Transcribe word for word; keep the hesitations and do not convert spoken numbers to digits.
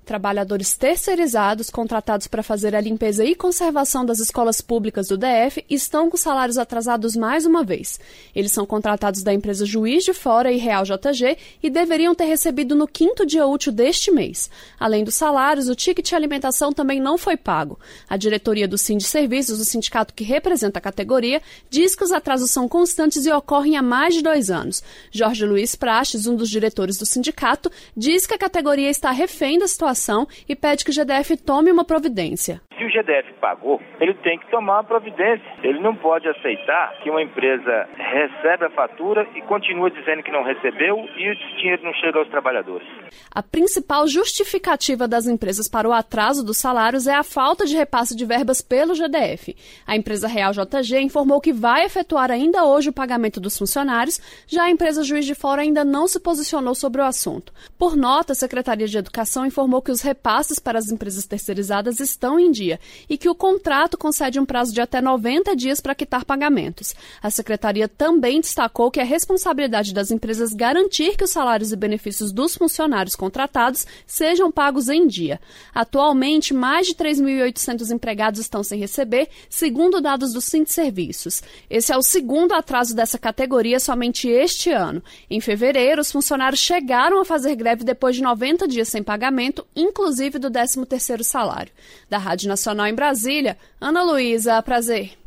Trabalhadores terceirizados contratados para fazer a limpeza e conservação das escolas públicas do D F estão com salários atrasados mais uma vez. Eles são contratados da empresa Juiz de Fora e Real J G e deveriam ter recebido no quinto dia útil deste mês. Além dos salários, o ticket de alimentação também não foi pago. A diretoria do Sindiserviços, o sindicato que representa a categoria, diz que os atrasos são constantes e ocorrem há mais de dois anos. Jorge Luiz Praxes, um dos diretores do sindicato, diz que a categoria está refém da situação e pede que o G D F tome uma providência. Se o G D F pagou, ele tem que tomar uma providência. Ele não pode aceitar que uma empresa recebe a fatura e continua dizendo que não recebeu e o dinheiro não chega aos trabalhadores. A principal justificativa das empresas para o atraso dos salários é a falta de repasse de verbas pelo G D F. A empresa Real J G informou que vai efetuar ainda hoje o pagamento dos funcionários, já a empresa Juiz de Fora ainda não se posicionou sobre o assunto. Por nota, a Secretaria de Educação informou que os repasses para as empresas terceirizadas estão em dia e que o contrato concede um prazo de até noventa dias para quitar pagamentos. A Secretaria também destacou que é responsabilidade das empresas garantir que os salários e benefícios dos funcionários contratados sejam pagos em dia. Atualmente, mais de três mil e oitocentos empregados estão sem receber, segundo dados do Sindiserviços. Esse é o segundo atraso dessa categoria somente este ano. Em fevereiro, os funcionários chegaram a fazer greve depois de noventa dias sem pagamento, inclusive do décimo terceiro salário. Da Rádio Nacional em Brasília, Ana Luísa, prazer.